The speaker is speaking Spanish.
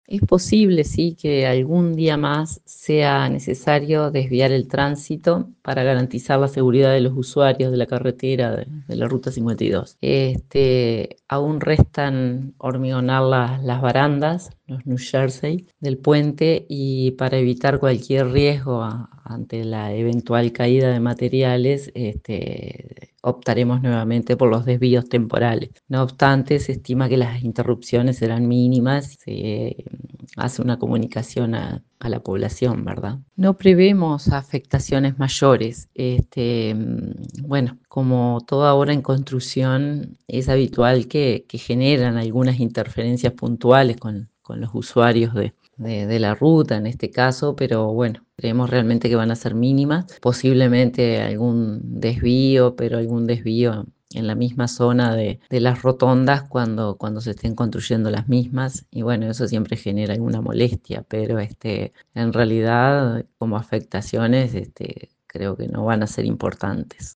Es posible, sí, que algún día más sea necesario desviar el tránsito para garantizar la seguridad de los usuarios de la carretera de la Ruta 52. Aún restan hormigonar las barandas, los New Jersey, del puente y para evitar cualquier riesgo ante la eventual caída de materiales, optaremos nuevamente por los desvíos temporales. No obstante, se estima que las interrupciones serán mínimas. Hace una comunicación a la población, ¿verdad? No prevemos afectaciones mayores. Bueno, como toda obra en construcción, es habitual que generan algunas interferencias puntuales con los usuarios de la ruta en este caso, pero bueno, creemos realmente que van a ser mínimas, posiblemente algún desvío, pero algún desvío en la misma zona de las rotondas cuando se estén construyendo las mismas y bueno, eso siempre genera alguna molestia, pero en realidad como afectaciones creo que no van a ser importantes.